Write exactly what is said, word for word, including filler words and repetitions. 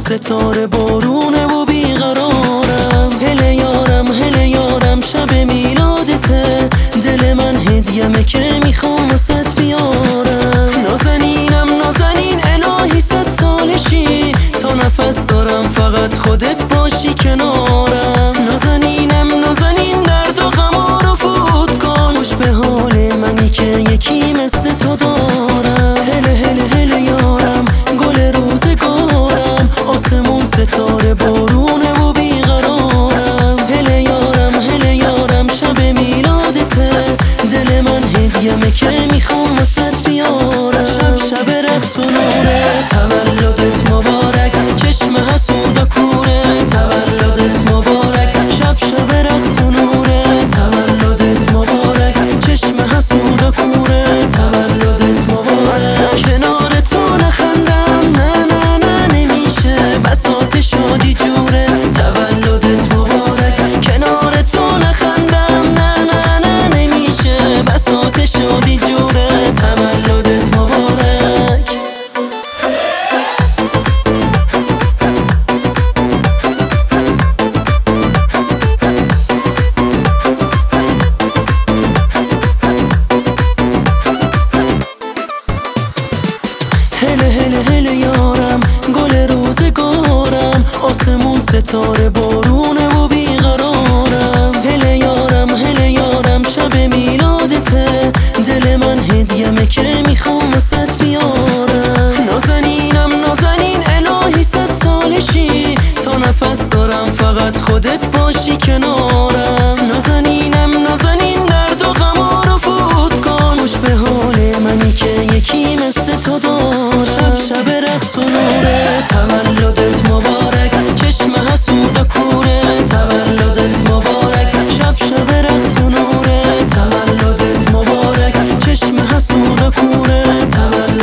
ستاره بارونه و بیقرارم. هله یارم هله یارم شب میلادته، دل من هدیه‌مه که میخوام واسط بیارم. نازنینم نازنین الهی صد سالشی، تا نفس دارم فقط خودت باشی کنارم. نازنینم نازنین درد و غم رو فوت کن، خوش به حال منی که یکی مثل تو دارم. هله هله هله یارم گل روزگارم، آسمون ستاره بارونه و بیقرارم. هله یارم هله یارم شب میلادته، دل من هدیه‌مه که میخوام واسط بیارم. شب شب رقص و نوره، تولدت مبارک چشم حسود و کوره. تولدت مبارک شب شب رقص و نوره، تولدت مبارک چشم حسود و کوره. تولدت مبارک کنار تو نخندم نه نه نه نمیشه، بساط شادی جوره. تولدت مبارک کنار تو نخندم نه نه نه نمیشه، بساط شادی جوره. تولدت مبارک. هله هله هله یارم گل روزگارم، آسمون ستاره بارونه و بیقرارم. هله یارم هله یارم شب میلادته، دل من هدیه‌مه که میخوام واسط بیارم. نازنینم نازنین الهی صد سالشی، تا نفس دارم فقط خودت باشی کنارم.